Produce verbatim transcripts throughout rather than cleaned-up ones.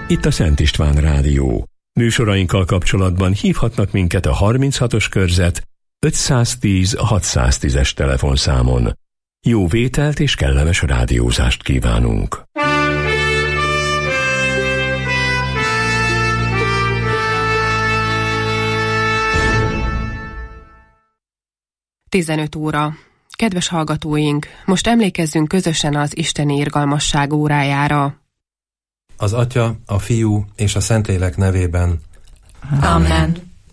Itt a Szent István Rádió. Műsorainkkal kapcsolatban hívhatnak minket a harminchatos körzet ötszáztíz hatszáztízes telefonszámon. Jó vételt és kellemes rádiózást kívánunk! tizenöt óra. Kedves hallgatóink, most emlékezzünk közösen az isteni irgalmasság órájára. Az Atya, a Fiú és a Szentlélek nevében. Amen.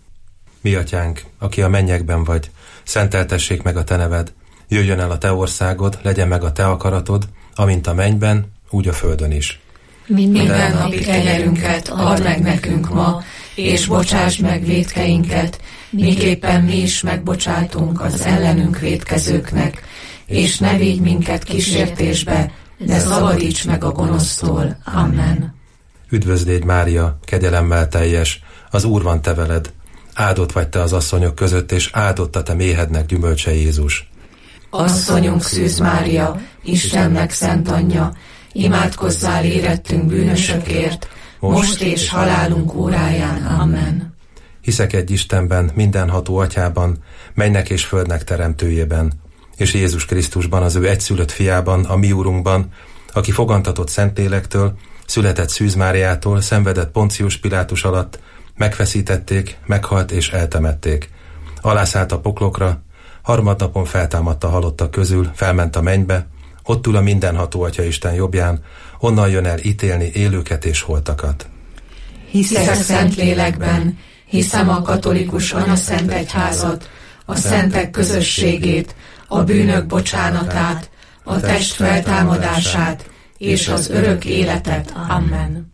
Mi atyánk, aki a mennyekben vagy, szenteltessék meg a te neved. Jöjjön el a te országod, legyen meg a te akaratod, amint a mennyben, úgy a földön is. Minden napi kenyerünket add meg nekünk ma, és bocsásd meg vétkeinket, miképpen mi is megbocsátunk az ellenünk vétkezőknek, és ne vigy minket kísértésbe, de szabadíts meg a gonosztól. Amen. Üdvözl légy, Mária, kegyelemmel teljes, az Úr van te veled. Áldott vagy te az asszonyok között, és áldott a te méhednek gyümölcse Jézus. Asszonyunk Szűz Mária, Istennek szent anyja, imádkozzál érettünk bűnösökért, most és halálunk óráján. Amen. Hiszek egy Istenben, mindenható Atyában, mennynek és földnek teremtőjében, és Jézus Krisztusban, az ő egyszülött fiában, a mi Úrunkban, aki fogantatott Szentlélektől, született Szűz Máriától, szenvedett Poncius Pilátus alatt, megfeszítették, meghalt és eltemették. Alászállt a poklokra, harmadnapon feltámadt a halottak közül, felment a mennybe, ott ül a mindenható Atyaisten jobbján, onnan jön el ítélni élőket és holtakat. Hiszek Szentlélekben, hiszem a katolikus anyaszent egyházat, a szentek közösségét, a bűnök bocsánatát, a test feltámadását és az örök életet. Amen.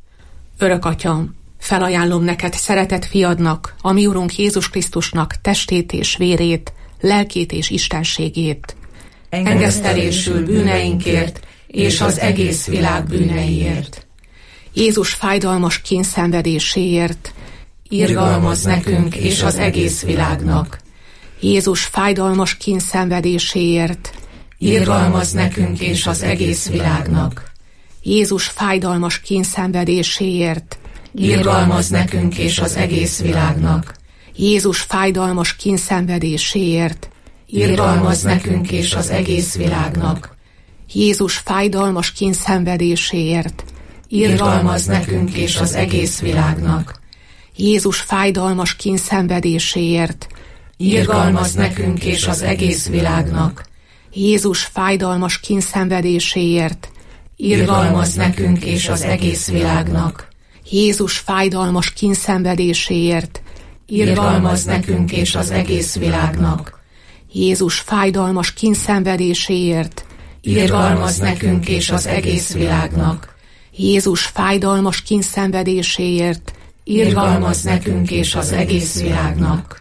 Örök Atyam, felajánlom neked szeretett fiadnak, a mi Urunk Jézus Krisztusnak testét és vérét, lelkét és istenségét. Engesztelésül bűneinkért és az egész világ bűneiért. Jézus fájdalmas kényszenvedéséért. Irgalmaz nekünk és az egész világnak. Jézus fájdalmas kényszenvedéséért. Irgalmaz nekünk és az egész világnak. Jézus fájdalmas kényszenvedéséért. Irgalmaz nekünk és az egész világnak. Jézus fájdalmas kényszenvedéséért. Irgalmaz nekünk és az egész világnak. Jézus fájdalmas kényszenvedéséért. Irgalmaz nekünk és az egész világnak. Jézus fájdalmas kényszenvedéséért. Irgalmaz nekünk és az egész világnak. Jézus fájdalmas kényszenvedéséért. Irgalmaz nekünk és az egész világnak. Jézus fájdalmas kényszenvedéséért. Irgalmaz nekünk és az egész világnak. Jézus fájdalmas kényszenvedéséért. Irgalmaz nekünk és az egész világnak. Jézus fájdalmas kényszenvedéséért. Irgalmaz nekünk és az egész világnak.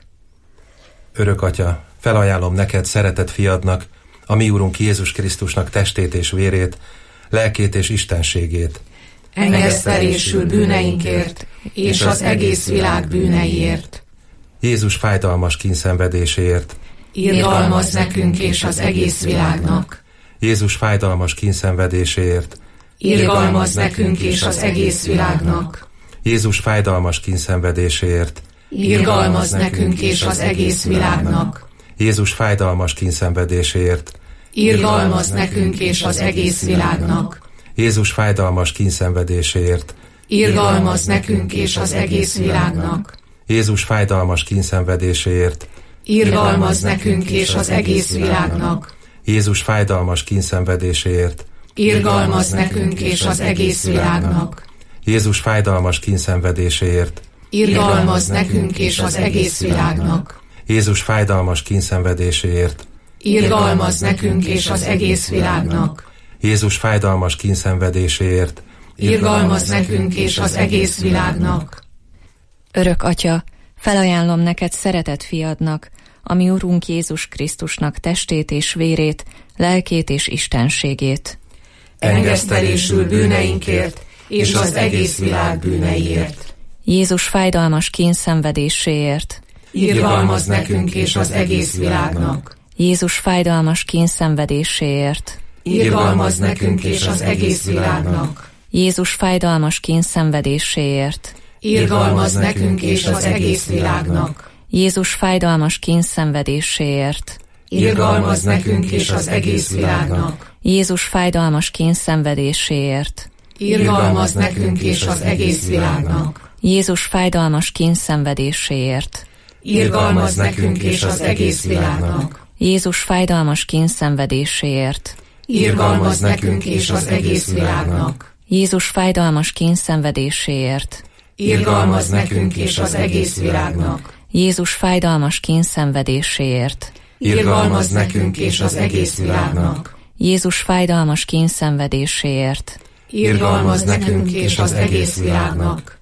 Örök Atya, felajánlom neked szeretett fiadnak, a mi Úrunk Jézus Krisztusnak testét és vérét, lelkét és istenségét. Engesztelésül bűneinkért és az egész világ bűneiért. Jézus fájdalmas kényszenvedéséért. Irgalmaz nekünk és az egész világnak. Jézus fájdalmas kényszenvedéséért. Irgalmaz nekünk és az egész világnak. Jézus fájdalmas kényszenvedéséért. Irgalmaz nekünk és az egész világnak. Jézus fájdalmas kényszenvedéséért. Irgalmaz nekünk és az egész világnak. Jézus fájdalmas kényszenvedéséért. Irgalmaz nekünk és az egész világnak. Jézus fájdalmas kényszenvedéséért. Irgalmaz nekünk és az egész világnak. Jézus fájdalmas kényszenvedéséért. Irgalmaz nekünk és az egész világnak. Jézus fájdalmas kényszenvedéséért. Irgalmaz nekünk és az egész világnak. Jézus fájdalmas kényszenvedéséért. Irgalmaz nekünk és az egész világnak. Jézus fájdalmas kényszenvedéséért. Irgalmaz nekünk és az egész világnak. Örök Atya, felajánlom neked szeretett fiadnak, a mi Urunk Jézus Krisztusnak testét és vérét, lelkét és istenségét. Engesztelésül bűneinkért és az egész világ bűneiért. Jézus fájdalmas kényszenvedéséért. Irgalmaz nekünk és az egész világnak. Jézus fájdalmas kényszenvedéséért. Irgalmaz nekünk és az egész világnak. Jézus fájdalmas kínszenvedéséért. Irgalmazz nekünk és az egész világnak. Jézus fájdalmas kínszenvedéséért. Irgalmazz nekünk és az egész világnak. Jézus fájdalmas kínszenvedéséért. Irgalmazz nekünk és az egész világnak. Jézus fájdalmas kínszenvedéséért. Irgalmazz nekünk és az egész világnak. Jézus fájdalmas kínszenvedéséért. Irgalmazz nekünk és az egész világnak. Jézus fájdalmas kínszenvedéséért. Irgalmazz nekünk és az egész világnak. Jézus fájdalmas kínszenvedéséért. Irgalmazz nekünk és az egész világnak. Jézus fájdalmas kínszenvedéséért. Irgalmazz nekünk és az egész világnak.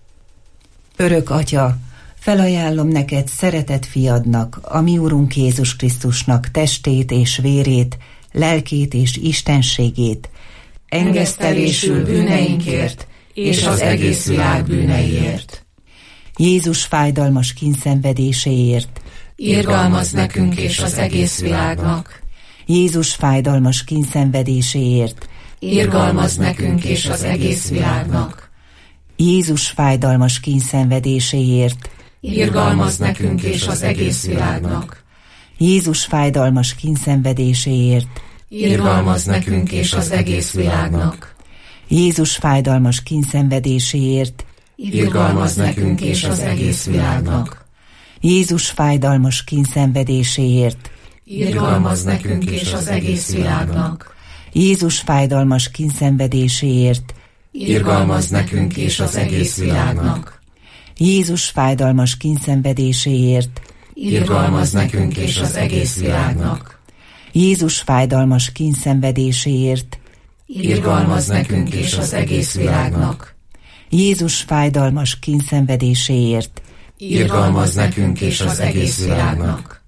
Örök Atya, felajánlom neked szeretett fiadnak, a mi Urunk Jézus Krisztusnak testét és vérét, lelkét és istenségét, engesztelésül bűneinkért és az egész világ bűneiért. Jézus fájdalmas kínszenvedéséért. Irgalmazz nekünk és az egész világnak. Jézus fájdalmas kínszenvedéséért. Irgalmazz nekünk és az egész világnak. Jézus fájdalmas kínszenvedéséért. Irgalmazz nekünk és az egész világnak. Jézus fájdalmas kínszenvedéséért. Irgalmazz nekünk és az egész világnak. Jézus fájdalmas kínszenvedéséért. Irgalmazz nekünk és az egész világnak. Jézus fájdalmas kínszenvedéséért. Irgalmazz nekünk és az egész világnak. Jézus fájdalmas kínszenvedéséért. Irgalmazz nekünk és az egész világnak. Jézus fájdalmas kínszenvedéséért. Irgalmazz nekünk és az egész világnak. Jézus fájdalmas kínszenvedéséért. Irgalmazz nekünk és az egész világnak. Jézus fájdalmas kínszenvedéséért. Irgalmazz nekünk és az egész világnak.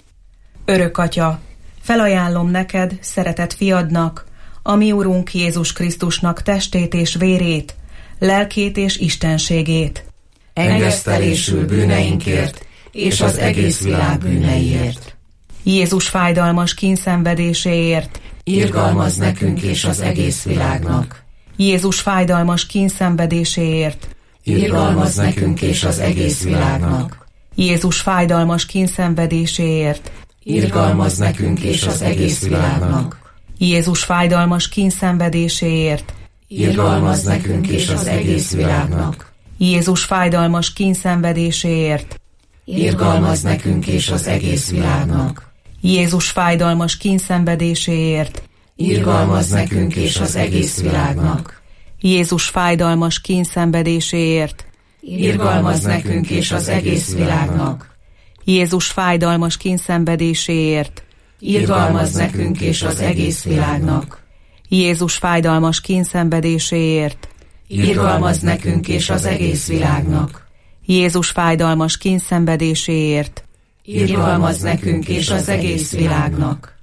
Örök Atya, felajánlom neked, szeretett fiadnak, a mi Urunk Jézus Krisztusnak testét és vérét, lelkét és istenségét, engesztelésül bűneinkért és az egész világ bűneiért. Jézus fájdalmas kínszenvedéséért. Irgalmazz nekünk és az egész világnak. Jézus fájdalmas kínszenvedéséért. Irgalmazz nekünk és az egész világnak. Jézus fájdalmas kínszenvedéséért. Irgalmazz nekünk és az egész világnak. Jézus fájdalmas kínszenvedéséért. Irgalmazz nekünk és az egész világnak. Jézus fájdalmas kínszenvedéséért. Irgalmazz nekünk és az egész világnak. Jézus fájdalmas kínszenvedéséért. Irgalmazz nekünk és az egész világnak. Jézus fájdalmas kínszenvedéséért. Irgalmazz nekünk és az egész világnak. Jézus fájdalmas kínszenvedéséért. Irgalmazz nekünk és az egész világnak. Jézus fájdalmas kínszenvedéséért. Irgalmazz nekünk és az egész világnak. Jézus fájdalmas kínszenvedéséért. Irgalmazz nekünk és az egész világnak.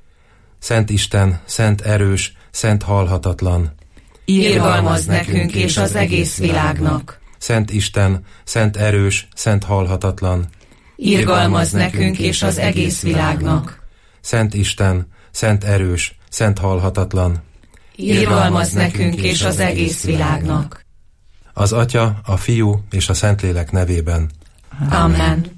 Szent Isten, szent erős, szent halhatatlan. Irgalmazz nekünk és az egész világnak. Szent Isten, szent erős, szent halhatatlan. Irgalmazz nekünk és az egész világnak. Szent Isten, szent erős, szent halhatatlan. Irgalmazz nekünk és az egész világnak. Az Atya, a Fiú és a Szentlélek nevében. Amen.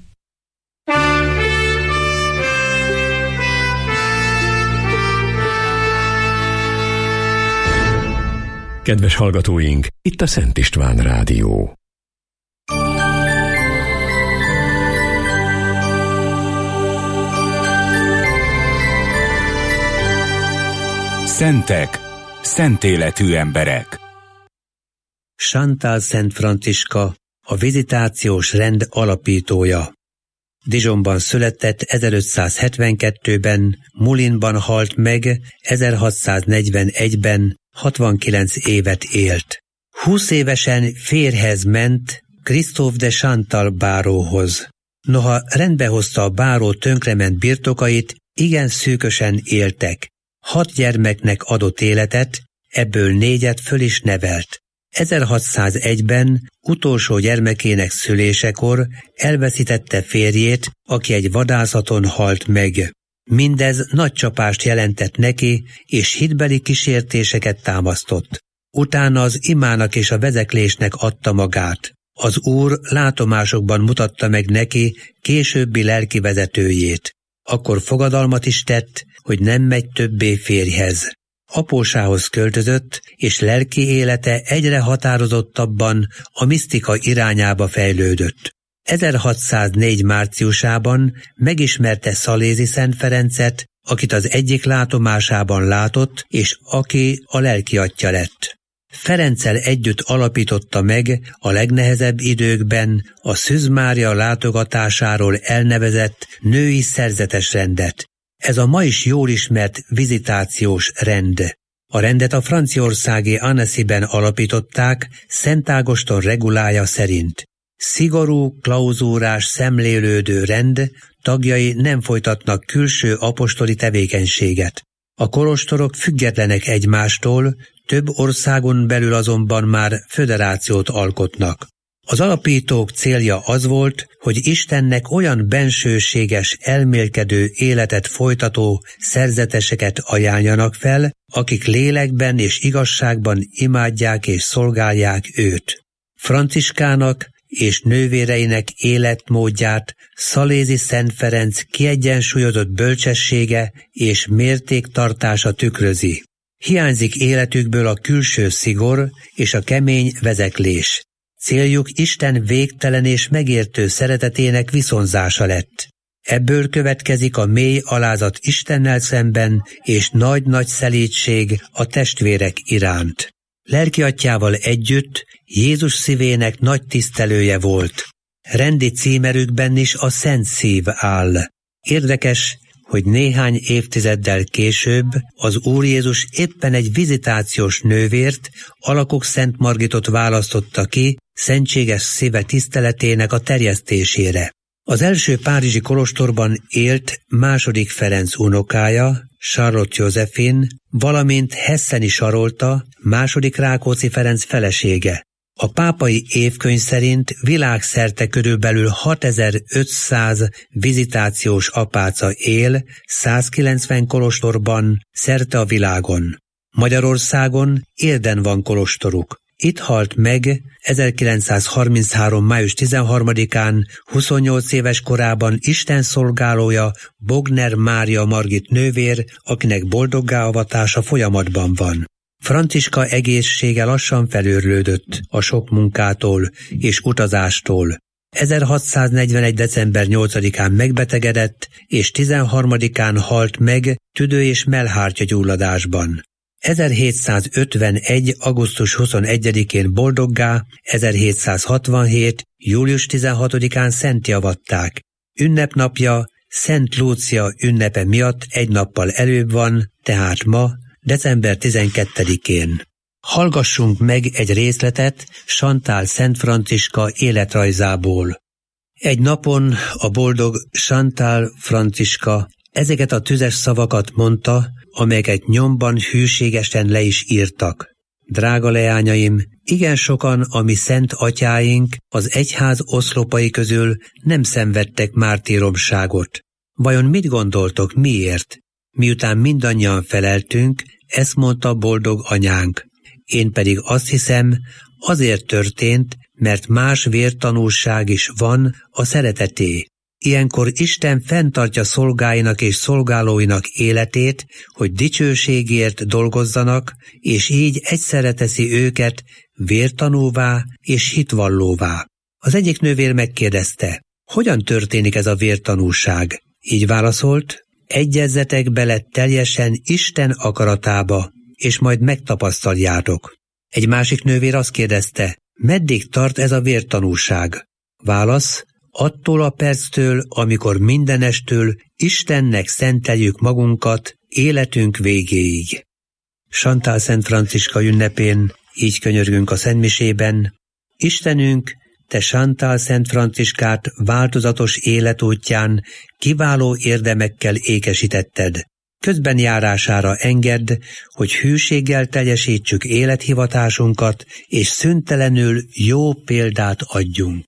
Kedves hallgatóink, itt a Szent István Rádió. Szentek, szent életű emberek. Chantal Szent Franciska, a vizitációs rend alapítója. Dijonban született ezerötszázhetvenkettőben, Moulinban halt meg ezerhatszáznegyvenegyben, hatvankilenc évet élt. Húsz évesen férjhez ment Christophe de Chantal báróhoz. Noha rendbe hozta a báró tönkrement birtokait, igen szűkösen éltek. Hat gyermeknek adott életet, ebből négyet föl is nevelt. ezerhatszázegyben utolsó gyermekének szülésekor elveszítette férjét, aki egy vadászaton halt meg. Mindez nagy csapást jelentett neki, és hitbeli kísértéseket támasztott. Utána az imának és a vezeklésnek adta magát. Az Úr látomásokban mutatta meg neki későbbi lelki vezetőjét. Akkor fogadalmat is tett, hogy nem megy többé férjhez. Apósához költözött, és lelki élete egyre határozottabban a misztika irányába fejlődött. ezerhatszáznégy márciusában megismerte Szalézi Szent Ferencet, akit az egyik látomásában látott, és aki a lelki atyja lett. Ferenccel együtt alapította meg a legnehezebb időkben a Szűz Mária látogatásáról elnevezett női szerzetes rendet. Ez a ma is jól ismert vizitációs rend. A rendet a franciaországi Annecy-ben alapították Szent Ágoston regulája szerint. Szigorú, klauzúrás, szemlélődő rend, tagjai nem folytatnak külső apostoli tevékenységet. A kolostorok függetlenek egymástól, több országon belül azonban már föderációt alkotnak. Az alapítók célja az volt, hogy Istennek olyan bensőséges, elmélkedő életet folytató szerzeteseket ajánljanak fel, akik lélekben és igazságban imádják és szolgálják őt. Franciskának és nővéreinek életmódját Szalézi Szent Ferenc kiegyensúlyozott bölcsessége és mértéktartása tükrözi. Hiányzik életükből a külső szigor és a kemény vezeklés. Céljuk Isten végtelen és megértő szeretetének viszonzása lett. Ebből következik a mély alázat Istennel szemben és nagy-nagy szelídség a testvérek iránt. Lelkiatyjával együtt Jézus szívének nagy tisztelője volt. Rendi címerükben is a Szent Szív áll. Érdekes, hogy néhány évtizeddel később az Úr Jézus éppen egy vizitációs nővért, Alakok Szent Margitot választotta ki szentséges szíve tiszteletének a terjesztésére. Az első párizsi kolostorban élt második Ferenc unokája, Charlotte Josephine, valamint Hesseni Sarolta, második Rákóczi Ferenc felesége. A pápai évkönyv szerint világszerte körülbelül hatezer-ötszáz vizitációs apáca él százkilencven kolostorban szerte a világon. Magyarországon Érden van kolostoruk. Itt halt meg ezerkilencszázharminchárom. május tizenharmadikán huszonnyolc éves korában Isten szolgálója Bogner Mária Margit nővér, akinek boldoggá avatása folyamatban van. Franciska egészsége lassan felőrlődött a sok munkától és utazástól. ezerhatszáznegyvenegy. december nyolcadikán megbetegedett, és tizenharmadikán halt meg tüdő- és mellhártya gyulladásban. ezerhétszázötvenegy. augusztus huszonegyedikén boldoggá, ezerhétszázhatvanhét. július tizenhatodikán szentteavatták. Ünnepnapja Szent Lúcia ünnepe miatt egy nappal előbb van, tehát ma, december tizenkettedikén. Hallgassunk meg egy részletet Chantal Szent Franciska életrajzából. Egy napon a boldog Chantal Franciska ezeket a tüzes szavakat mondta, amelyeket nyomban hűségesen le is írtak. Drága leányaim, igen sokan a mi szent atyáink az egyház oszlopai közül nem szenvedtek mártíromságot. Vajon mit gondoltok, miért? Miután mindannyian feleltünk, ezt mondta boldog anyánk. Én pedig azt hiszem, azért történt, mert más vértanúság is van a szereteté. Ilyenkor Isten fenntartja szolgáinak és szolgálóinak életét, hogy dicsőségért dolgozzanak, és így egyszerre teszi őket vértanúvá és hitvallóvá. Az egyik nővér megkérdezte, hogyan történik ez a vértanúság? Így válaszolt, egyezzetek bele teljesen Isten akaratába, és majd megtapasztaljátok. Egy másik nővér azt kérdezte, meddig tart ez a vértanúság? Válasz, attól a perctől, amikor mindenestől Istennek szenteljük magunkat életünk végéig. Chantal Szent Franciska ünnepén így könyörgünk a szentmisében, Istenünk, te Chantal Szent Franciskát változatos életútján kiváló érdemekkel ékesítetted. Közben járására engedd, hogy hűséggel teljesítsük élethivatásunkat, és szüntelenül jó példát adjunk.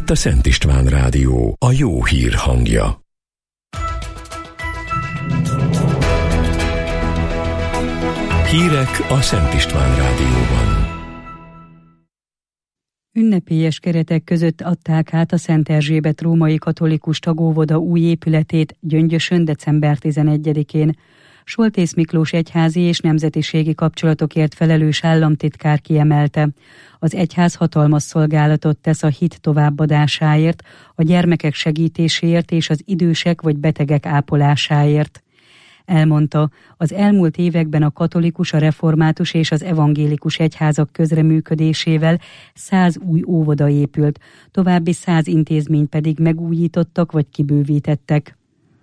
itt a Szent István Rádió, a jó hír hangja. Hírek a Szent István Rádióban. Ünnepélyes keretek között adták át a Szent Erzsébet római katolikus tagóvoda új épületét Gyöngyösön december tizenegyedikén. Soltész Miklós egyházi és nemzetiségi kapcsolatokért felelős államtitkár kiemelte: az egyház hatalmas szolgálatot tesz a hit továbbadásáért, a gyermekek segítéséért és az idősek vagy betegek ápolásáért. Elmondta, az elmúlt években a katolikus, a református és az evangélikus egyházak közreműködésével száz új óvoda épült, további száz intézményt pedig megújítottak vagy kibővítettek.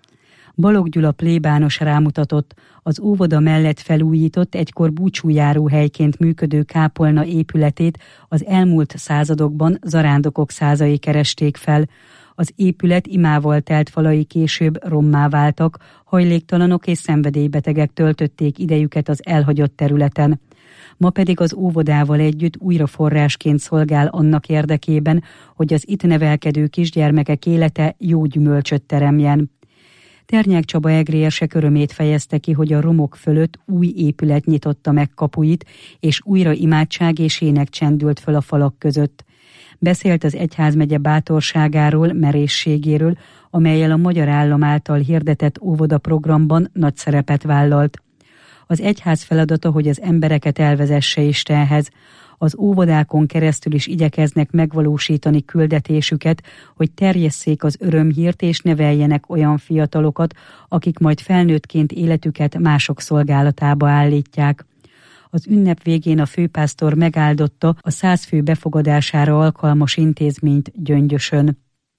Balogh Gyula plébános rámutatott, az óvoda mellett felújított, egykor búcsújáróhelyként működő kápolna épületét az elmúlt századokban zarándokok százai keresték fel. Az épület imával telt falai később rommá váltak, hajléktalanok és szenvedélybetegek töltötték idejüket az elhagyott területen. Ma pedig az óvodával együtt újra forrásként szolgál annak érdekében, hogy az itt nevelkedő kisgyermekek élete jó gyümölcsöt teremjen. Ternyák Csaba egrérsek örömét fejezte ki, hogy a romok fölött új épület nyitotta meg kapuit, és újra imádság és ének csendült föl a falak között. Beszélt az egyházmegye bátorságáról, merészségéről, amellyel a magyar állam által hirdetett óvoda programban nagy szerepet vállalt. Az egyház feladata, hogy az embereket elvezesse Istenhez. Az óvodákon keresztül is igyekeznek megvalósítani küldetésüket, hogy terjesszék az örömhírt és neveljenek olyan fiatalokat, akik majd felnőttként életüket mások szolgálatába állítják. Az ünnep végén a főpásztor megáldotta a száz fő befogadására alkalmas intézményt Gyöngyösön.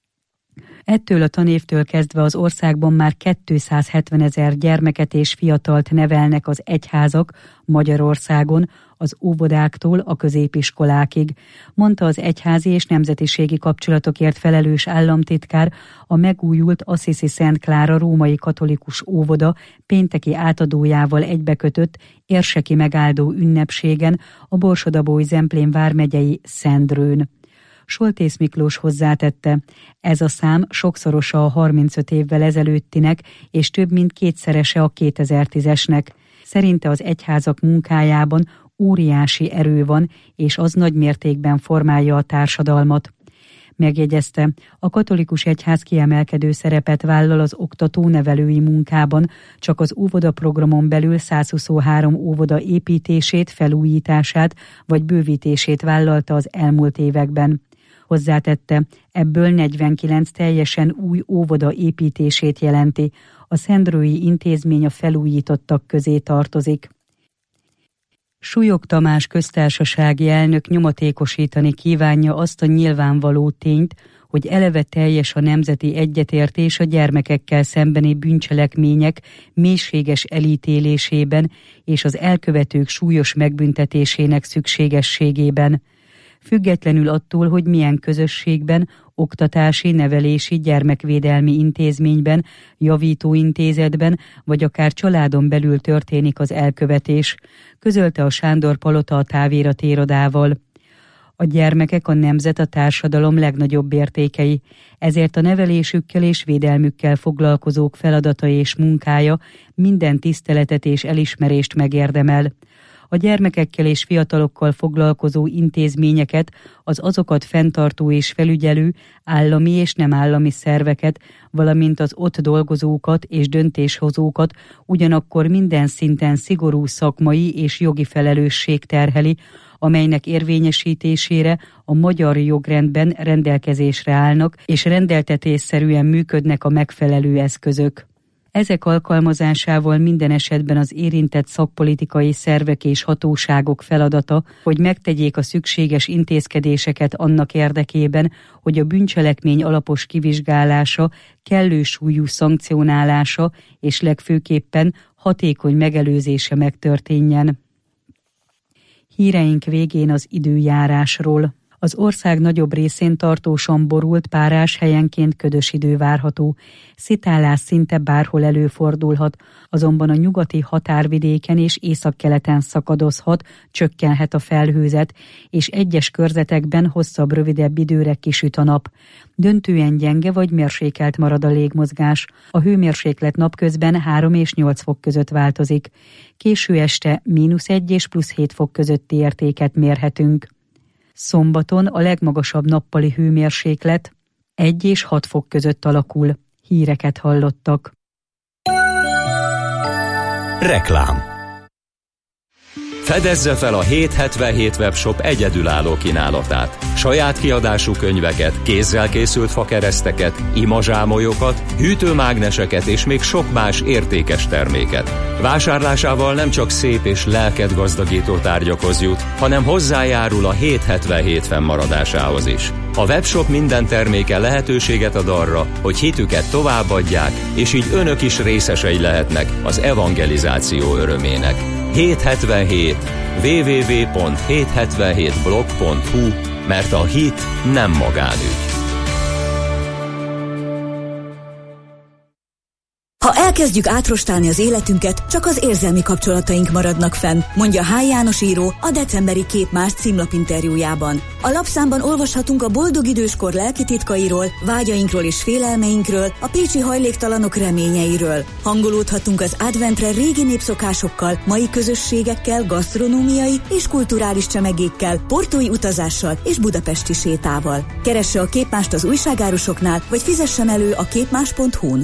Ettől a tanévtől kezdve az országban már kétszázhetvenezer gyermeket és fiatalt nevelnek az egyházak Magyarországon, az óvodáktól a középiskolákig, mondta az egyházi és nemzetiségi kapcsolatokért felelős államtitkár a megújult Assisi Szent Klára római katolikus óvoda pénteki átadójával egybekötött érseki megáldó ünnepségen a Borsod-Abaúj-Zemplén vármegyei Szendrőn. Soltész Miklós hozzátette, ez a szám sokszorosa a harmincöt évvel ezelőttinek, és több mint kétszerese a kétezer-tízesnek. Szerinte az egyházak munkájában óriási erő van, és az nagy mértékben formálja a társadalmat. Megjegyezte, a katolikus egyház kiemelkedő szerepet vállal az oktató-nevelői munkában, csak az óvoda programon belül százhuszonhárom óvoda építését, felújítását vagy bővítését vállalta az elmúlt években. Hozzátette, ebből negyvenkilenc teljesen új óvoda építését jelenti. A szendrői intézmény a felújítottak közé tartozik. Súlyog Tamás köztársasági elnök nyomatékosítani kívánja azt a nyilvánvaló tényt, hogy eleve teljes a nemzeti egyetértés a gyermekekkel szembeni bűncselekmények mélységes elítélésében és az elkövetők súlyos megbüntetésének szükségességében. Függetlenül attól, hogy milyen közösségben, oktatási, nevelési, gyermekvédelmi intézményben, javítóintézetben, vagy akár családon belül történik az elkövetés, közölte a Sándor Palota a távirat irodával. A gyermekek a nemzet, a társadalom legnagyobb értékei, ezért a nevelésükkel és védelmükkel foglalkozók feladata és munkája minden tiszteletet és elismerést megérdemel. A gyermekekkel és fiatalokkal foglalkozó intézményeket, az azokat fenntartó és felügyelő állami és nem állami szerveket, valamint az ott dolgozókat és döntéshozókat ugyanakkor minden szinten szigorú szakmai és jogi felelősség terheli, amelynek érvényesítésére a magyar jogrendben rendelkezésre állnak és rendeltetésszerűen működnek a megfelelő eszközök. Ezek alkalmazásával minden esetben az érintett szakpolitikai szervek és hatóságok feladata, hogy megtegyék a szükséges intézkedéseket annak érdekében, hogy a bűncselekmény alapos kivizsgálása, kellő súlyú szankcionálása és legfőképpen hatékony megelőzése megtörténjen. Híreink végén az időjárásról. Az ország nagyobb részén tartósan borult, párás, helyenként ködös idő várható. Szitálás szinte bárhol előfordulhat, azonban a nyugati határvidéken és északkeleten szakadozhat, csökkenhet a felhőzet, és egyes körzetekben hosszabb, rövidebb időre kisüt a nap. Döntően gyenge vagy mérsékelt marad a légmozgás. A hőmérséklet napközben három és nyolc fok között változik. Késő este mínusz egy és plusz hét fok közötti értéket mérhetünk. Szombaton a legmagasabb nappali hőmérséklet egy és hat fok között alakul. Híreket hallottak. Reklám. Fedezze fel a hétszázhetvenhét webshop egyedülálló kínálatát. Saját kiadású könyveket, kézzel készült fakereszteket, imazsámolyokat, hűtőmágneseket és még sok más értékes terméket. Vásárlásával nem csak szép és lelket gazdagító tárgyakhoz jut, hanem hozzájárul a hétszázhetvenhét fennmaradásához is. A webshop minden terméke lehetőséget ad arra, hogy hitüket továbbadják, és így önök is részesei lehetnek az evangelizáció örömének. hétszázhetvenhét double-u double-u double-u pont hétszázhetvenhét blog pont hu, mert a hit nem magánügy. Ha elkezdjük átrostálni az életünket, csak az érzelmi kapcsolataink maradnak fenn, mondja H. János író a decemberi Képmás címlapinterjújában. A lapszámban olvashatunk a boldog időskor lelki titkairól, vágyainkról és félelmeinkről, a pécsi hajléktalanok reményeiről. Hangolódhatunk az adventre régi népszokásokkal, mai közösségekkel, gasztronómiai és kulturális csemegékkel, portói utazással és budapesti sétával. Keresse a Képmást az újságárusoknál, vagy fizessen elő a képmás pont hu-n.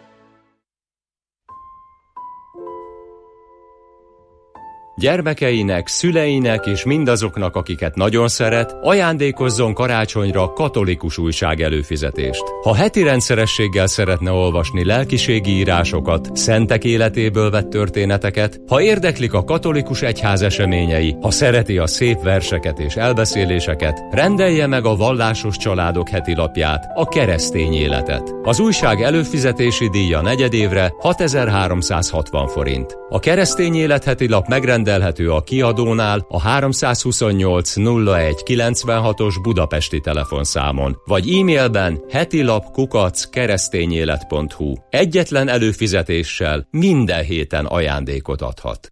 Gyermekeinek, szüleinek és mindazoknak, akiket nagyon szeret, ajándékozzon karácsonyra katolikus újság előfizetést. Ha heti rendszerességgel szeretne olvasni lelkiségi írásokat, szentek életéből vett történeteket, ha érdeklik a katolikus egyház eseményei, ha szereti a szép verseket és elbeszéléseket, rendelje meg a Vallásos Családok heti lapját, a Keresztény Életet. Az újság előfizetési díja negyedévre hatezer-háromszázhatvan forint. A Keresztény Élet heti lap megrendelhető a kiadónál a háromszázhuszonnyolc nulla egy kilencvenhatos budapesti telefonszámon, vagy e-mailben hetilap kukac keresztényélet pont hu. Egyetlen előfizetéssel minden héten ajándékot adhat.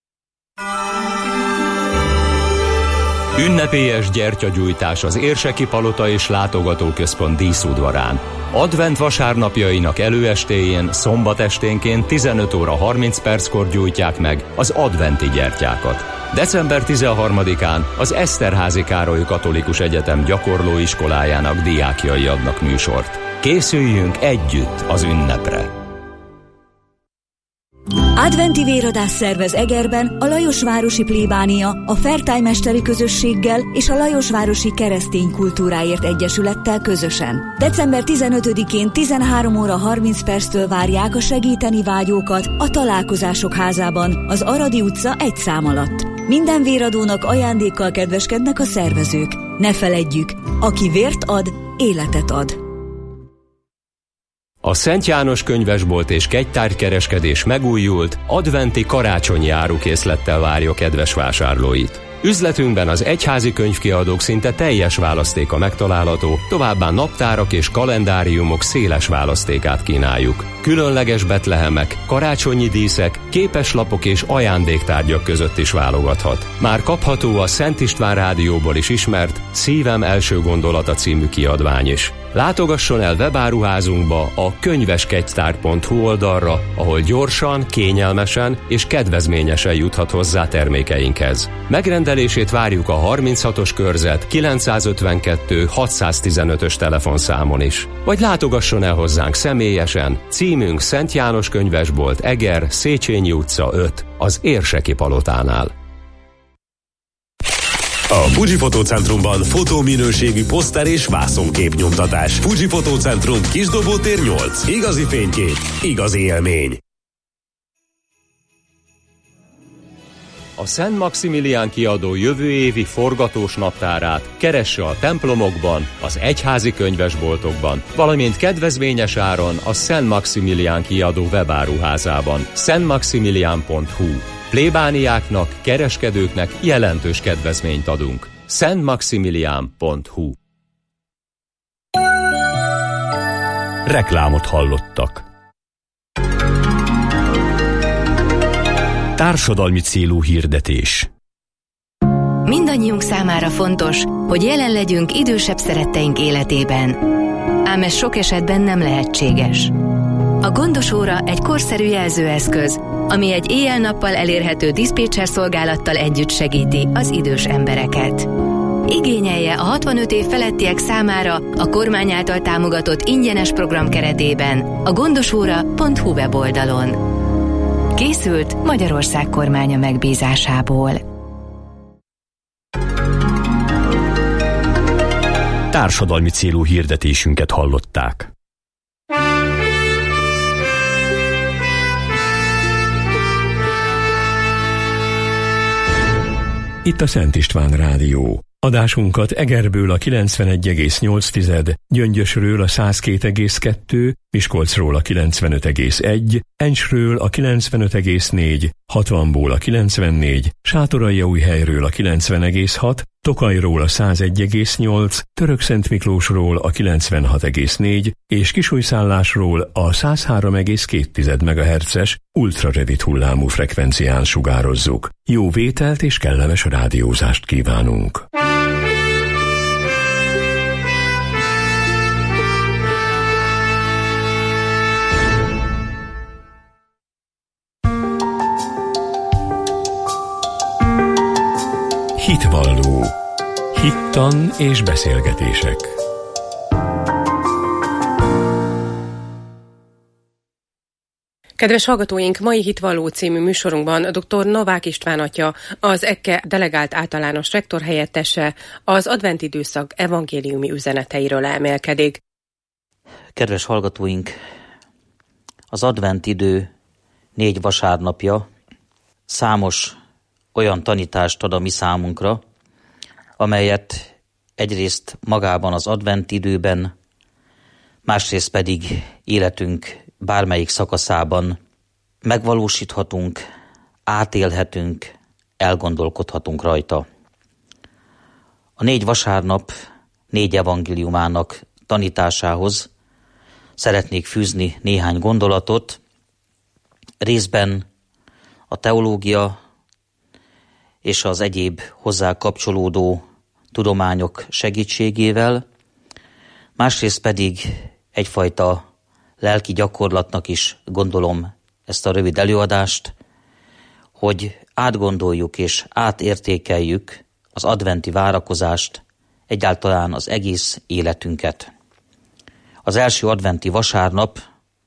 Ünnepélyes gyertyagyújtás az Érseki Palota és Látogatóközpont díszudvarán. Advent vasárnapjainak előestéjén, szombat esténként tizenöt óra harminc perckor gyújtják meg az adventi gyertyákat. december tizenharmadikán az Eszterházy Károly Katolikus Egyetem gyakorlóiskolájának diákjai adnak műsort. Készüljünk együtt az ünnepre! Adventi véradás szervez Egerben a Lajosvárosi Plébánia, a Fertály-mesteri közösséggel és a Lajosvárosi Keresztény Kultúráért Egyesülettel közösen. december tizenötödikén tizenhárom óra harminc perctől várják a segíteni vágyókat a Találkozások házában, az Aradi utca egy szám alatt. Minden véradónak ajándékkal kedveskednek a szervezők. Ne feledjük, aki vért ad, életet ad. A Szent János könyvesbolt és kegytárgykereskedés megújult, adventi karácsonyi árukészlettel várja kedves vásárlóit. Üzletünkben az egyházi könyvkiadók szinte teljes választéka megtalálható, továbbá naptárak és kalendáriumok széles választékát kínáljuk. Különleges betlehemek, karácsonyi díszek, képeslapok és ajándéktárgyak között is válogathat. Már kapható a Szent István Rádióból is ismert Szívem első gondolata című kiadvány is. Látogasson el webáruházunkba, a könyveskegytár pont hu oldalra, ahol gyorsan, kényelmesen és kedvezményesen juthat hozzá termékeinkhez. Megrendelését várjuk a harminchatos körzet kilencszázötvenkettő hatszáztizenötös telefonszámon is. Vagy látogasson el hozzánk személyesen, címünk Szent János könyvesbolt, Eger, Széchenyi utca öt, az Érseki Palotánál. A Fuji Fotócentrumban fotóminőségű poszter és vászonképnyomtatás. Fuji Fotócentrum, Kisdobótér nyolc. Igazi fénykép, igazi élmény. A Szent Maximilián kiadó jövő évi forgatós naptárát keresse a templomokban, az egyházi könyvesboltokban, valamint kedvezményes áron a Szent Maximilián kiadó webáruházában, szent maximilián pont hu. Plébániáknak, kereskedőknek jelentős kedvezményt adunk. szentmaximilián pont hu. Reklámot hallottak. Társadalmi célú hirdetés. Mindannyiunk számára fontos, hogy jelen legyünk idősebb szeretteink életében. Ám ez sok esetben nem lehetséges. A Gondos óra egy korszerű jelzőeszköz, ami egy éjjel-nappal elérhető diszpécser szolgálattal együtt segíti az idős embereket. Igényelje a hatvanöt év felettiek számára a kormány által támogatott ingyenes program keretében a gondosóra pont hu weboldalon. Készült Magyarország kormánya megbízásából. Társadalmi célú hirdetésünket hallották. Itt a Szent István Rádió. Adásunkat Egerből a kilencvenegy egész nyolc, Gyöngyösről a száz két egész kettő, Miskolcról a kilencvenöt egész egy, Encsről a kilencvenöt egész négy, hatvanból a kilencvennégy, Sátoraljaújhelyről a kilencven egész hat, Tokajról a száz egy egész nyolc, Törökszentmiklósról a kilencvenhat egész négy és Kisújszállásról a száz három egész két megahertzes ultrarövid hullámú frekvencián sugározzuk. Jó vételt és kellemes rádiózást kívánunk! Hitvalló. Hittan és beszélgetések. Kedves hallgatóink, mai Hitvalló című műsorunkban dr. Novák István atya, az é ká delegált általános rektor helyettese, az advent időszak evangéliumi üzeneteiről elmélkedik. Kedves hallgatóink, az advent idő négy vasárnapja számos olyan tanítást ad a mi számunkra, amelyet egyrészt magában az advent időben, másrészt pedig életünk bármelyik szakaszában megvalósíthatunk, átélhetünk, elgondolkodhatunk rajta. A négy vasárnap négy evangéliumának tanításához szeretnék fűzni néhány gondolatot, részben a teológia és az egyéb hozzá kapcsolódó tudományok segítségével, másrészt pedig egyfajta lelki gyakorlatnak is gondolom ezt a rövid előadást, hogy átgondoljuk és átértékeljük az adventi várakozást, egyáltalán az egész életünket. Az első adventi vasárnap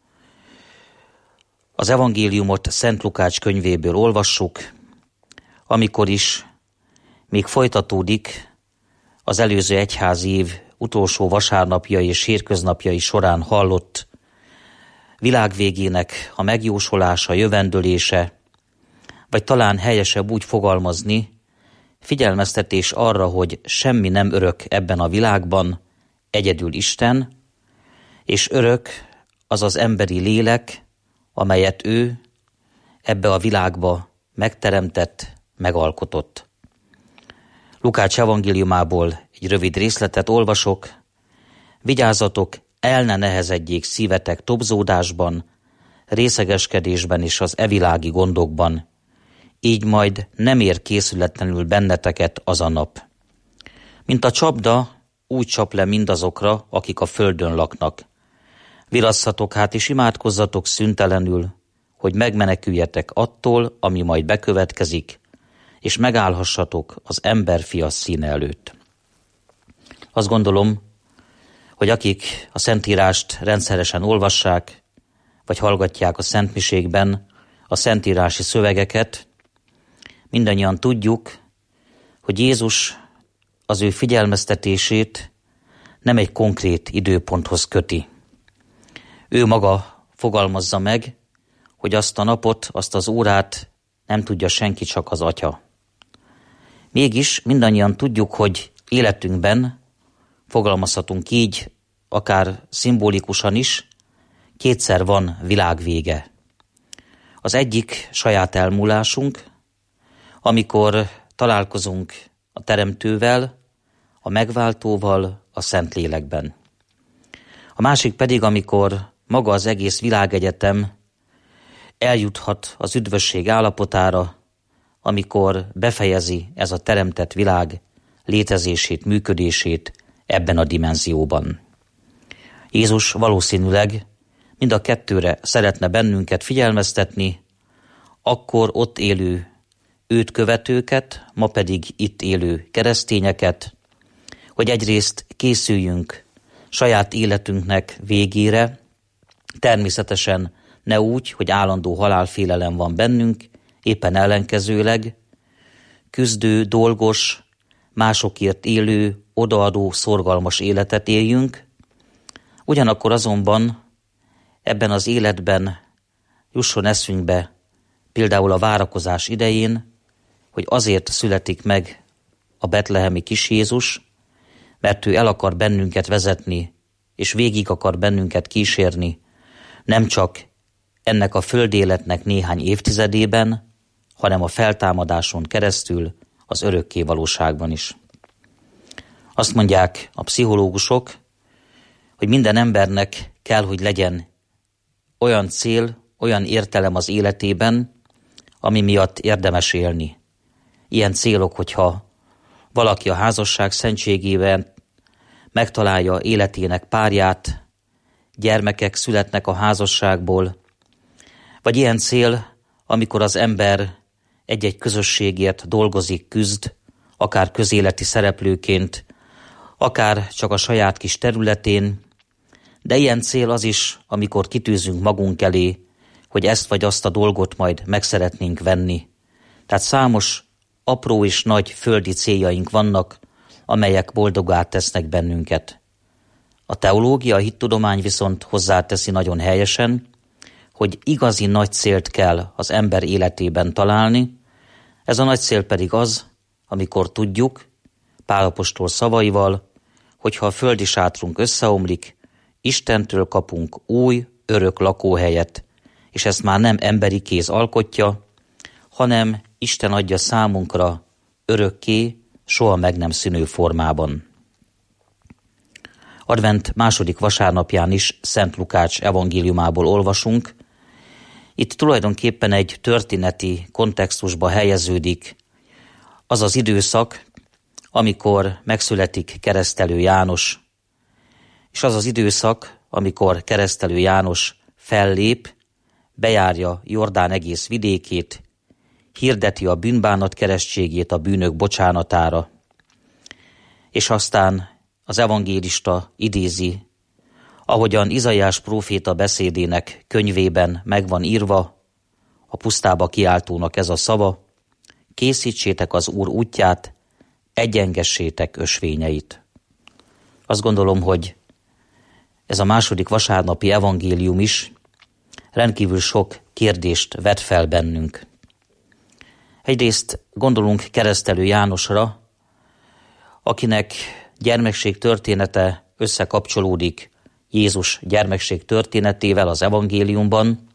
az evangéliumot Szent Lukács könyvéből olvassuk, amikor is még folytatódik az előző egyházi év utolsó vasárnapjai és hétköznapjai során hallott világvégének a megjósolása, jövendölése, vagy talán helyesebb úgy fogalmazni, figyelmeztetés arra, hogy semmi nem örök ebben a világban, egyedül Isten, és örök az az emberi lélek, amelyet ő ebbe a világba megteremtett, megalkotott. Lukács evangéliumából egy rövid részletet olvasok. Vigyázzatok, el ne nehezedjék szívetek tobzódásban, részegeskedésben és az evilági gondokban, így majd nem ér készületlenül benneteket az a nap. Mint a csapda, úgy csap le mindazokra, akik a földön laknak. Virasszatok hát és imádkozzatok szüntelenül, hogy megmeneküljetek attól, ami majd bekövetkezik, és megállhassatok az emberfia színe előtt. Azt gondolom, hogy akik a Szentírást rendszeresen olvassák, vagy hallgatják a szentmiségben a szentírási szövegeket, mindannyian tudjuk, hogy Jézus az ő figyelmeztetését nem egy konkrét időponthoz köti. Ő maga fogalmazza meg, hogy azt a napot, azt az órát nem tudja senki, csak az Atya. Mégis mindannyian tudjuk, hogy életünkben, fogalmazhatunk így, akár szimbolikusan is, kétszer van világvége. Az egyik saját elmúlásunk, amikor találkozunk a Teremtővel, a Megváltóval, a Szentlélekben. A másik pedig, amikor maga az egész világegyetem eljuthat az üdvösség állapotára, amikor befejezi ez a teremtett világ létezését, működését ebben a dimenzióban. Jézus valószínűleg mind a kettőre szeretne bennünket figyelmeztetni, akkor ott élő őt követőket, ma pedig itt élő keresztényeket, hogy egyrészt készüljünk saját életünknek végére, természetesen ne úgy, hogy állandó halálfélelem van bennünk, éppen ellenkezőleg, küzdő, dolgos, másokért élő, odaadó, szorgalmas életet éljünk, ugyanakkor azonban ebben az életben jusson eszünkbe például a várakozás idején, hogy azért születik meg a betlehemi kis Jézus, mert ő el akar bennünket vezetni, és végig akar bennünket kísérni, nem csak ennek a földéletnek néhány évtizedében, hanem a feltámadáson keresztül az örökké valóságban is. Azt mondják a pszichológusok, hogy minden embernek kell, hogy legyen olyan cél, olyan értelem az életében, ami miatt érdemes élni. Ilyen célok, hogyha valaki a házasság szentségében megtalálja életének párját, gyermekek születnek a házasságból, vagy ilyen cél, amikor az ember egy-egy közösségért dolgozik, küzd, akár közéleti szereplőként, akár csak a saját kis területén, de ilyen cél az is, amikor kitűzünk magunk elé, hogy ezt vagy azt a dolgot majd meg szeretnénk venni. Tehát számos apró és nagy földi céljaink vannak, amelyek boldoggá tesznek bennünket. A teológia, a hittudomány viszont hozzáteszi nagyon helyesen, hogy igazi nagy célt kell az ember életében találni, ez a nagy cél pedig az, amikor tudjuk, Pál apostol szavaival, hogyha a földi sátrunk összeomlik, Istentől kapunk új, örök lakóhelyet, és ezt már nem emberi kéz alkotja, hanem Isten adja számunkra örökké, soha meg nem szűnő formában. Advent második vasárnapján is Szent Lukács evangéliumából olvasunk. Itt tulajdonképpen egy történeti kontextusba helyeződik az az időszak, amikor megszületik Keresztelő János, és az az időszak, amikor Keresztelő János fellép, bejárja Jordán egész vidékét, hirdeti a bűnbánat keresztségét a bűnök bocsánatára, és aztán az evangélista idézi, ahogyan Izaiás próféta beszédének könyvében megvan írva, a pusztába kiáltónak ez a szava, készítsétek az Úr útját, egyengessétek ösvényeit. Azt gondolom, hogy ez a második vasárnapi evangélium is rendkívül sok kérdést vet fel bennünk. Egyrészt gondolunk Keresztelő Jánosra, akinek gyermekség története összekapcsolódik Jézus gyermekség történetével az evangéliumban,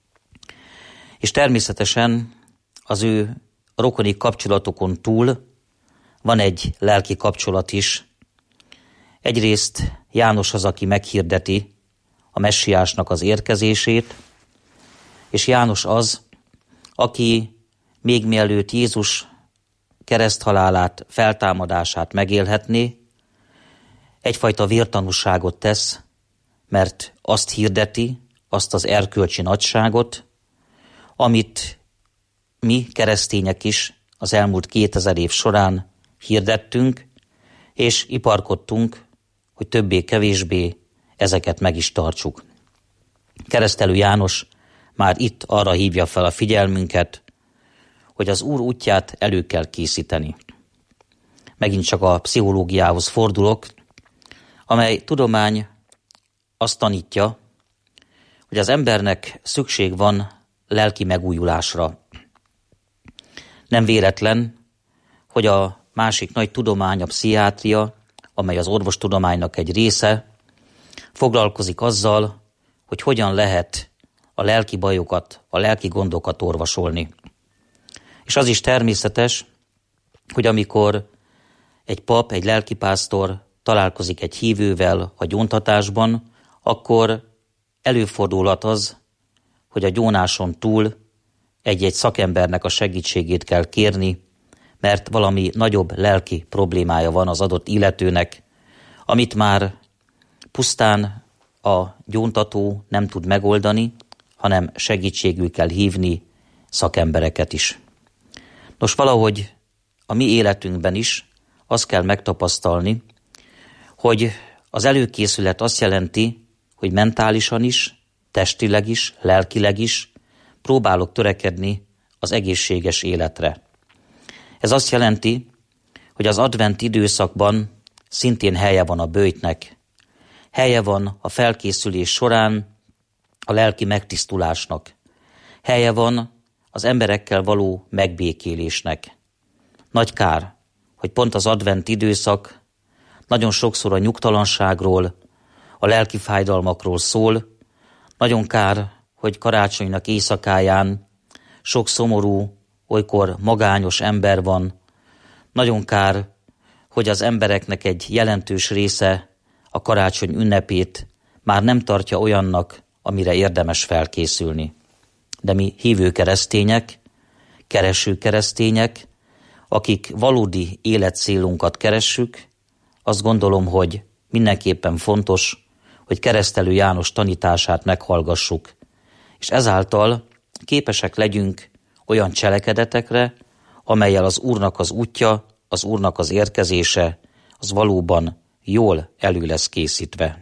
és természetesen az ő rokoni kapcsolatokon túl van egy lelki kapcsolat is. Egyrészt János az, aki meghirdeti a messiásnak az érkezését, és János az, aki még mielőtt Jézus kereszthalálát, feltámadását megélhetné, egyfajta vértanúságot tesz, mert azt hirdeti, azt az erkölcsi nagyságot, amit mi keresztények is az elmúlt kétezer év során hirdettünk, és iparkodtunk, hogy többé-kevésbé ezeket meg is tartsuk. Keresztelő János már itt arra hívja fel a figyelmünket, hogy az Úr útját elő kell készíteni. Megint csak a pszichológiához fordulok, amely tudomány azt tanítja, hogy az embernek szükség van lelki megújulásra. Nem véletlen, hogy a másik nagy tudomány, a pszichiátria, amely az orvostudománynak egy része, foglalkozik azzal, hogy hogyan lehet a lelki bajokat, a lelki gondokat orvosolni. És az is természetes, hogy amikor egy pap, egy lelkipásztor találkozik egy hívővel a gyóntatásban, akkor előfordulhat az, hogy a gyónáson túl egy-egy szakembernek a segítségét kell kérni, mert valami nagyobb lelki problémája van az adott illetőnek, amit már pusztán a gyóntató nem tud megoldani, hanem segítségül kell hívni szakembereket is. Nos, valahogy a mi életünkben is azt kell megtapasztalni, hogy az előkészület azt jelenti, hogy mentálisan is, testileg is, lelkileg is próbálok törekedni az egészséges életre. Ez azt jelenti, hogy az advent időszakban szintén helye van a böjtnek, helye van a felkészülés során a lelki megtisztulásnak, helye van az emberekkel való megbékélésnek. Nagy kár, hogy pont az advent időszak nagyon sokszor a nyugtalanságról, a lelki fájdalmakról szól. Nagyon kár, hogy karácsonynak éjszakáján sok szomorú, olykor magányos ember van. Nagyon kár, hogy az embereknek egy jelentős része a karácsony ünnepét már nem tartja olyannak, amire érdemes felkészülni. De mi hívő keresztények, kereső keresztények, akik valódi életcélunkat keressük, azt gondolom, hogy mindenképpen fontos, hogy Keresztelő János tanítását meghallgassuk, és ezáltal képesek legyünk olyan cselekedetekre, amellyel az Úrnak az útja, az Úrnak az érkezése, az valóban jól elő lesz készítve.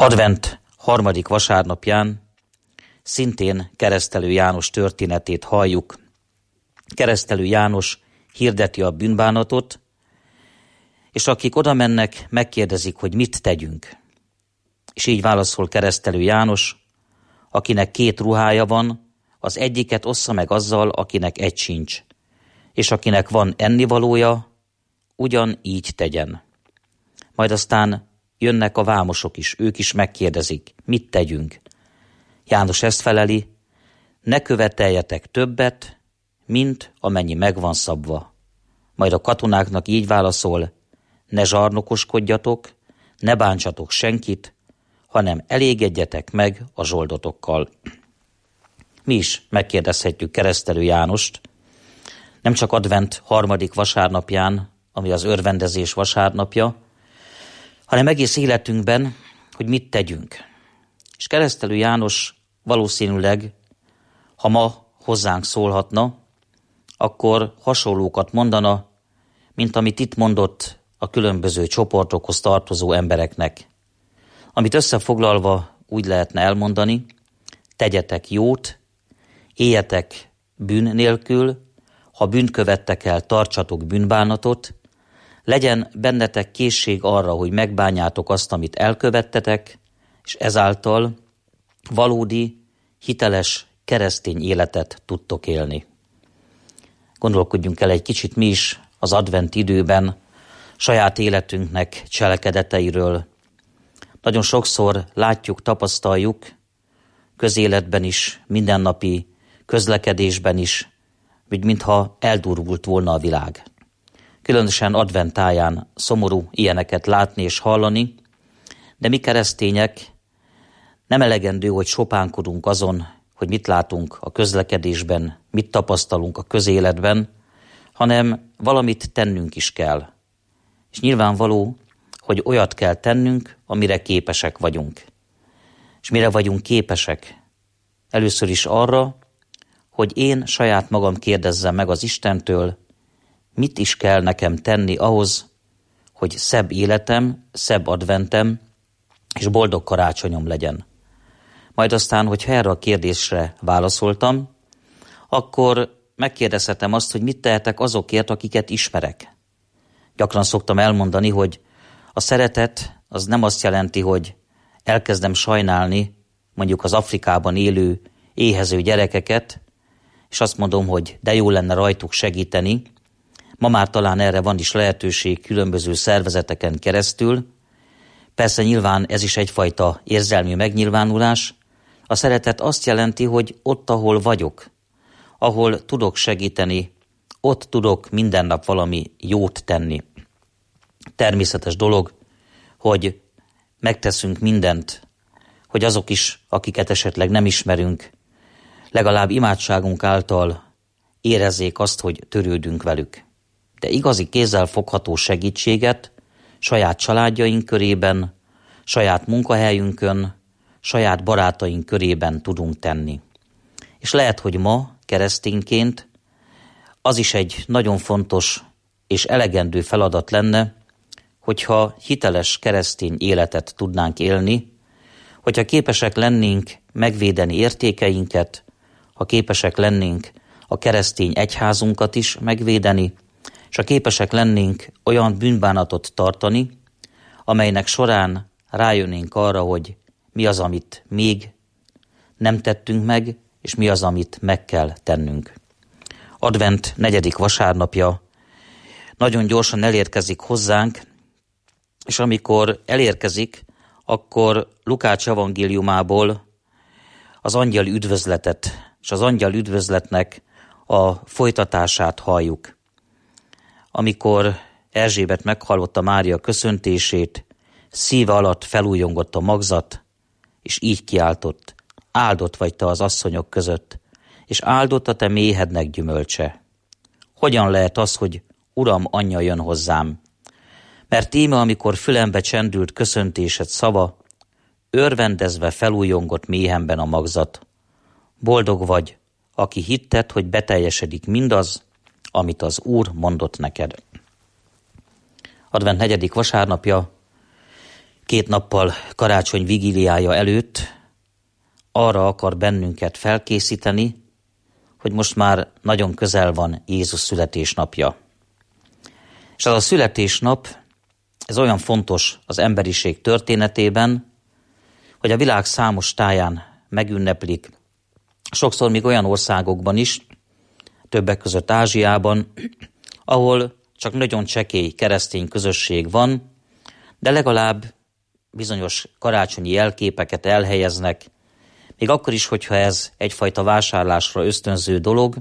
Advent harmadik vasárnapján szintén Keresztelő János történetét halljuk. Keresztelő János hirdeti a bűnbánatot, és akik oda mennek, megkérdezik, hogy mit tegyünk. És így válaszol Keresztelő János, akinek két ruhája van, az egyiket ossza meg azzal, akinek egy sincs, és akinek van ennivalója, ugyan így tegyen. Majd aztán jönnek a vámosok is, ők is megkérdezik, mit tegyünk. János ezt feleli, ne követeljetek többet, mint amennyi meg van szabva. Majd a katonáknak így válaszol, ne zsarnokoskodjatok, ne bántsatok senkit, hanem elégedjetek meg a zsoldotokkal. Mi is megkérdezhetjük Keresztelő Jánost, nem csak advent harmadik vasárnapján, ami az örvendezés vasárnapja, hanem egész életünkben, hogy mit tegyünk. És Keresztelő János valószínűleg, ha ma hozzánk szólhatna, akkor hasonlókat mondana, mint amit itt mondott a különböző csoportokhoz tartozó embereknek. Amit összefoglalva úgy lehetne elmondani, tegyetek jót, éljetek bűn nélkül, ha bűnt követtek el, tartsatok bűnbánatot, legyen bennetek készség arra, hogy megbánjátok azt, amit elkövettetek, és ezáltal valódi, hiteles, keresztény életet tudtok élni. Gondolkodjunk el egy kicsit mi is az advent időben saját életünknek cselekedeteiről. Nagyon sokszor látjuk, tapasztaljuk közéletben is, mindennapi közlekedésben is, úgy mintha eldurvult volna a világ. Különösen advent táján szomorú ilyeneket látni és hallani, de mi keresztények nem elegendő, hogy sopánkodunk azon, hogy mit látunk a közlekedésben, mit tapasztalunk a közéletben, hanem valamit tennünk is kell. És nyilvánvaló, hogy olyat kell tennünk, amire képesek vagyunk. És mire vagyunk képesek? Először is arra, hogy én saját magam kérdezzem meg az Istentől, mit is kell nekem tenni ahhoz, hogy szebb életem, szebb adventem és boldog karácsonyom legyen. Majd aztán, hogyha erre a kérdésre válaszoltam, akkor megkérdezhetem azt, hogy mit tehetek azokért, akiket ismerek. Gyakran szoktam elmondani, hogy a szeretet az nem azt jelenti, hogy elkezdem sajnálni mondjuk az Afrikában élő, éhező gyerekeket, és azt mondom, hogy de jó lenne rajtuk segíteni. Ma már talán erre van is lehetőség különböző szervezeteken keresztül. Persze nyilván ez is egyfajta érzelmi megnyilvánulás. A szeretet azt jelenti, hogy ott, ahol vagyok, ahol tudok segíteni, ott tudok minden nap valami jót tenni. Természetes dolog, hogy megteszünk mindent, hogy azok is, akiket esetleg nem ismerünk, legalább imádságunk által érezzék azt, hogy törődünk velük. De igazi kézzel fogható segítséget saját családjaink körében, saját munkahelyünkön, saját barátaink körében tudunk tenni. És lehet, hogy ma keresztényként az is egy nagyon fontos és elegendő feladat lenne, hogyha hiteles keresztény életet tudnánk élni, hogyha képesek lennénk megvédeni értékeinket, ha képesek lennénk a keresztény egyházunkat is megvédeni, és ha képesek lennénk olyan bűnbánatot tartani, amelynek során rájönnénk arra, hogy mi az, amit még nem tettünk meg, és mi az, amit meg kell tennünk. Advent negyedik vasárnapja nagyon gyorsan elérkezik hozzánk, és amikor elérkezik, akkor Lukács evangéliumából az angyal üdvözletet, és az angyal üdvözletnek a folytatását halljuk. Amikor Erzsébet meghallotta Mária köszöntését, szíve alatt felújongott a magzat, és így kiáltott, áldott vagy te az asszonyok között, és áldott a te méhednek gyümölcse. Hogyan lehet az, hogy Uram anyja jön hozzám? Mert íme, amikor fülembe csendült köszöntésed szava, örvendezve felújongott méhemben a magzat. Boldog vagy, aki hitted, hogy beteljesedik mindaz, amit az Úr mondott neked. Advent negyedik vasárnapja két nappal karácsony vigíliája előtt arra akar bennünket felkészíteni, hogy most már nagyon közel van Jézus születésnapja. És ez a születésnap, ez olyan fontos az emberiség történetében, hogy a világ számos táján megünneplik, sokszor még olyan országokban is, többek között Ázsiában, ahol csak nagyon csekély keresztény közösség van, de legalább bizonyos karácsonyi jelképeket elhelyeznek, még akkor is, hogyha ez egyfajta vásárlásra ösztönző dolog,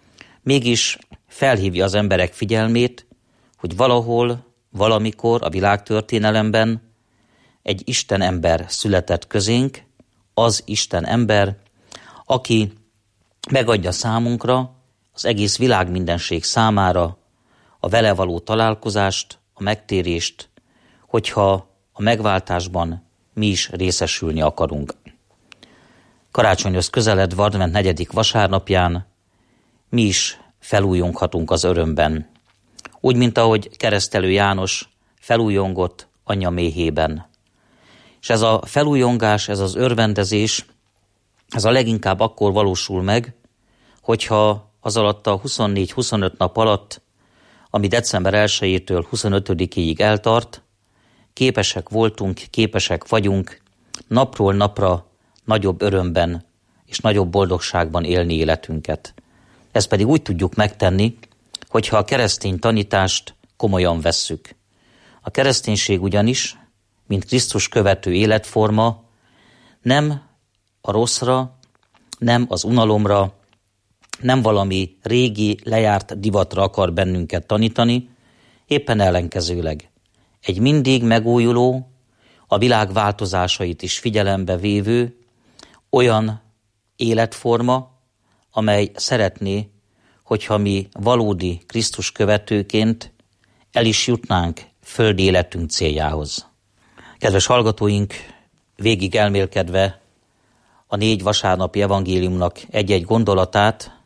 mégis felhívja az emberek figyelmét, hogy valahol, valamikor a világtörténelemben egy Isten ember született közénk, az Isten ember, aki megadja számunkra, az egész világ mindenség számára a vele való találkozást, a megtérést, hogyha a megváltásban mi is részesülni akarunk. Karácsonyhoz közeledve advent negyedik vasárnapján mi is felújonghatunk az örömben. Úgy, mint ahogy keresztelő János felújongott anyja méhében. És ez a felújongás, ez az örvendezés, ez a leginkább akkor valósul meg, hogyha az alatt a huszonnégy-huszonöt nap alatt, ami december elsejétől huszonötödikéig eltart, képesek voltunk, képesek vagyunk napról napra nagyobb örömben és nagyobb boldogságban élni életünket. Ezt pedig úgy tudjuk megtenni, hogyha a keresztény tanítást komolyan vesszük. A kereszténység ugyanis, mint Krisztus követő életforma, nem a rosszra, nem az unalomra, nem valami régi, lejárt divatra akar bennünket tanítani, éppen ellenkezőleg. Egy mindig megújuló, a világ változásait is figyelembe vévő, olyan életforma, amely szeretné, hogyha mi valódi Krisztus követőként el is jutnánk földi életünk céljához. Kedves hallgatóink, végig elmélkedve a négy vasárnapi evangéliumnak egy-egy gondolatát,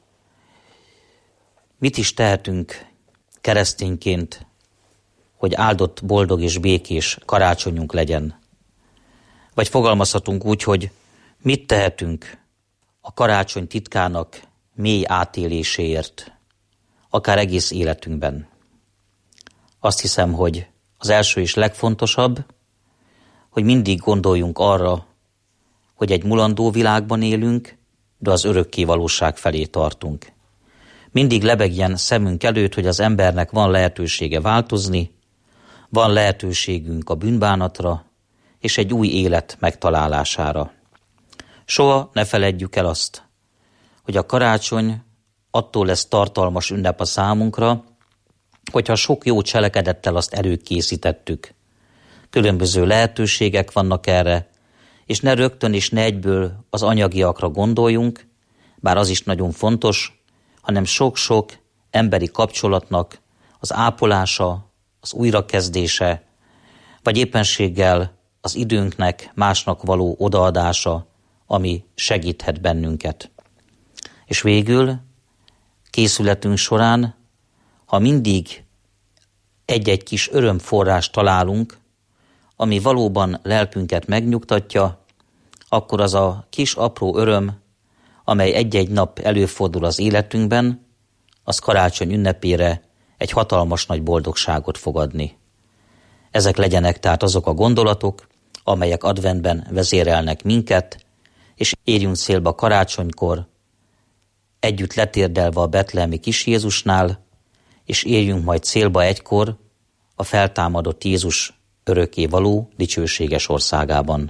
mit is tehetünk keresztényként, hogy áldott, boldog és békés karácsonyunk legyen? Vagy fogalmazhatunk úgy, hogy mit tehetünk a karácsony titkának mély átéléséért, akár egész életünkben? Azt hiszem, hogy az első és legfontosabb, hogy mindig gondoljunk arra, hogy egy mulandó világban élünk, de az örökké valóság felé tartunk. Mindig lebegjen szemünk előtt, hogy az embernek van lehetősége változni, van lehetőségünk a bűnbánatra és egy új élet megtalálására. Soha ne feledjük el azt, hogy a karácsony attól lesz tartalmas ünnep a számunkra, hogyha sok jó cselekedettel azt előkészítettük. Különböző lehetőségek vannak erre, és ne rögtön és ne egyből az anyagiakra gondoljunk, bár az is nagyon fontos, hanem sok-sok emberi kapcsolatnak az ápolása, az újrakezdése, vagy éppenséggel az időnknek másnak való odaadása, ami segíthet bennünket. És végül készületünk során, ha mindig egy-egy kis örömforrást találunk, ami valóban lelkünket megnyugtatja, akkor az a kis apró öröm, amely egy-egy nap előfordul az életünkben, az karácsony ünnepére egy hatalmas nagy boldogságot fog adni. Ezek legyenek tehát azok a gondolatok, amelyek adventben vezérelnek minket, és érjünk célba karácsonykor, együtt letérdelve a betlehemi kis Jézusnál, és érjünk majd célba egykor a feltámadott Jézus örökké való dicsőséges országában.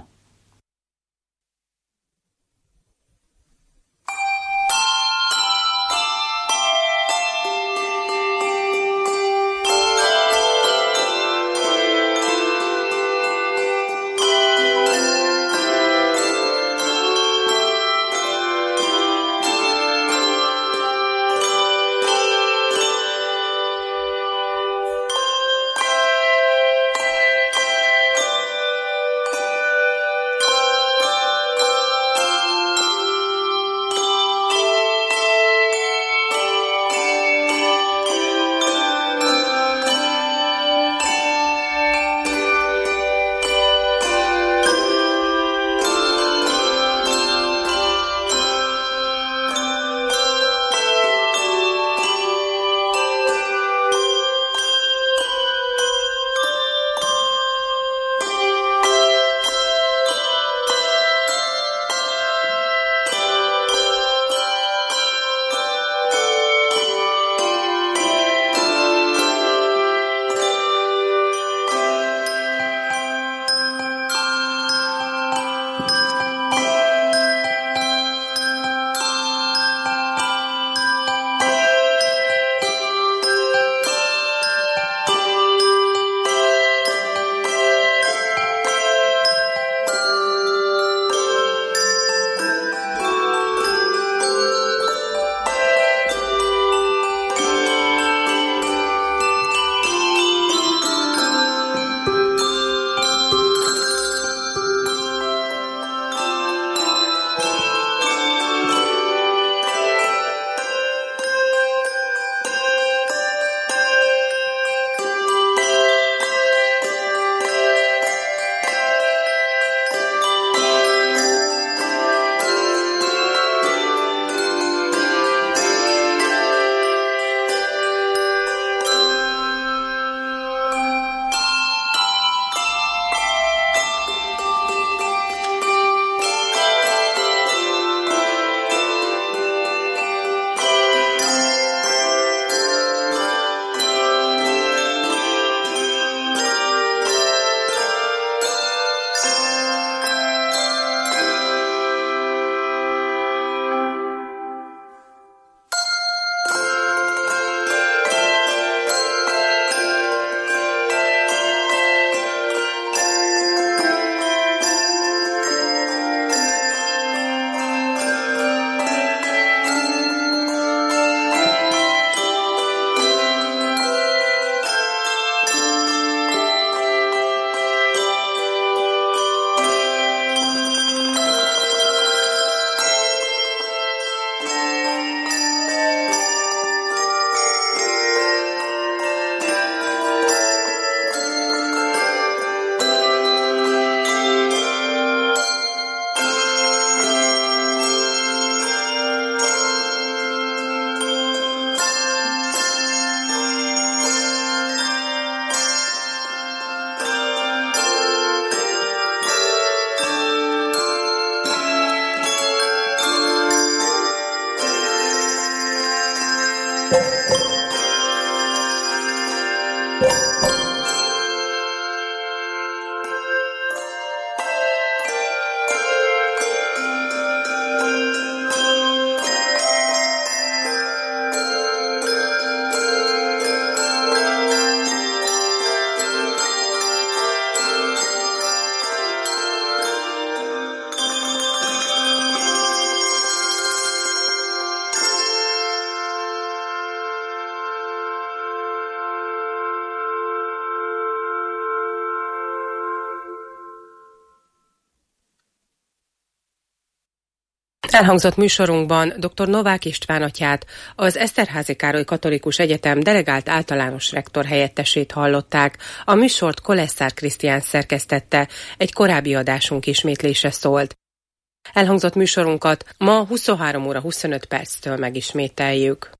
Elhangzott műsorunkban dr. Novák István atyát, az Eszterházy Károly Katolikus Egyetem delegált általános rektor helyettesét hallották. A műsort Kolesszár Krisztián szerkesztette, egy korábbi adásunk ismétlése szólt. Elhangzott műsorunkat ma huszonhárom óra huszonöt perctől megismételjük.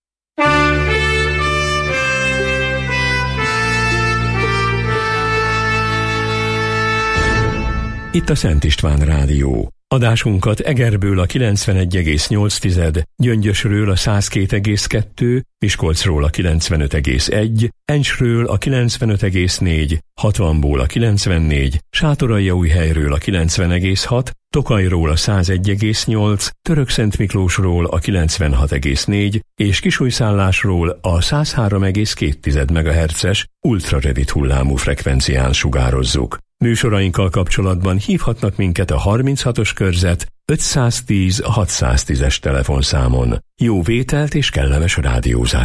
Itt a Szent István Rádió. Adásunkat Egerből a kilencvenegy egész nyolc, Gyöngyösről a száz két egész kettő, Miskolcról a kilencvenöt egész egy, Encsről a kilencvenöt egész négy, hatvanból a kilencvennégy, Sátoraljaújhelyről a kilencven egész hat, Tokajról a száz egy egész nyolc, Törökszentmiklósról a kilencvenhat egész négy és Kisújszállásról a száz három egész két megahertzes ultrarövid hullámú frekvencián sugározzuk. Műsorainkkal kapcsolatban hívhatnak minket a harminchatos körzet ötszáztíz hatszáztízes telefonszámon. Jó vételt és kellemes rádiózást!